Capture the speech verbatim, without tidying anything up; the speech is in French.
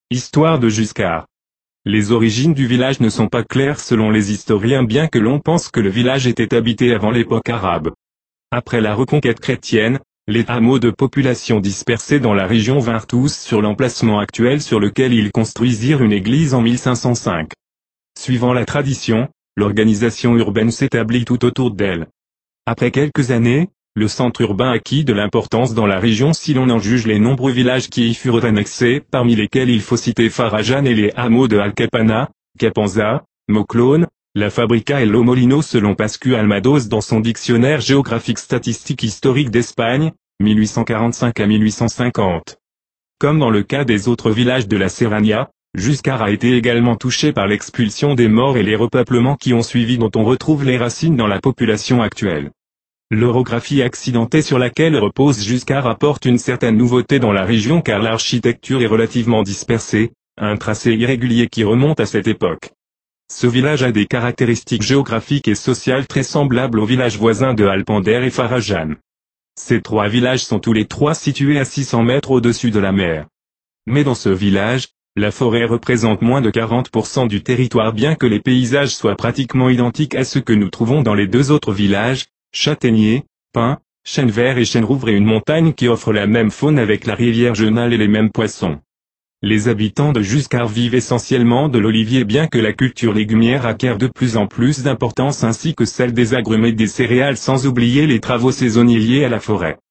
Histoire de Juscar. Les origines du village ne sont pas claires selon les historiens, bien que l'on pense que le village était habité avant l'époque arabe. Après la reconquête chrétienne, les hameaux de population dispersés dans la région vinrent tous sur l'emplacement actuel sur lequel ils construisirent une église en mille cinq cent cinq. Suivant la tradition, l'organisation urbaine s'établit tout autour d'elle. Après quelques années, le centre urbain acquit de l'importance dans la région si l'on en juge les nombreux villages qui y furent annexés, parmi lesquels il faut citer Farajan et les hameaux de Alcapana, Capanza, Moclone, La Fabrica et Lomolino selon Pascu Almados dans son dictionnaire géographique statistique historique d'Espagne, mille huit cent quarante-cinq à mille huit cent cinquante. Comme dans le cas des autres villages de la Serrania, Juscar a été également touché par l'expulsion des morts et les repeuplements qui ont suivi, dont on retrouve les racines dans la population actuelle. L'orographie accidentée sur laquelle repose Juscar apporte une certaine nouveauté dans la région car l'architecture est relativement dispersée, un tracé irrégulier qui remonte à cette époque. Ce village a des caractéristiques géographiques et sociales très semblables aux villages voisins de Alpander et Farajan. Ces trois villages sont tous les trois situés à six cents mètres au-dessus de la mer. Mais dans ce village, la forêt représente moins de quarante pour cent du territoire, bien que les paysages soient pratiquement identiques à ceux que nous trouvons dans les deux autres villages, châtaigniers, pins, chênes verts et chênes rouvres, et une montagne qui offre la même faune avec la rivière Genal et les mêmes poissons. Les habitants de Juscar vivent essentiellement de l'olivier, bien que la culture légumière acquiert de plus en plus d'importance ainsi que celle des agrumes et des céréales, sans oublier les travaux saisonniers liés à la forêt.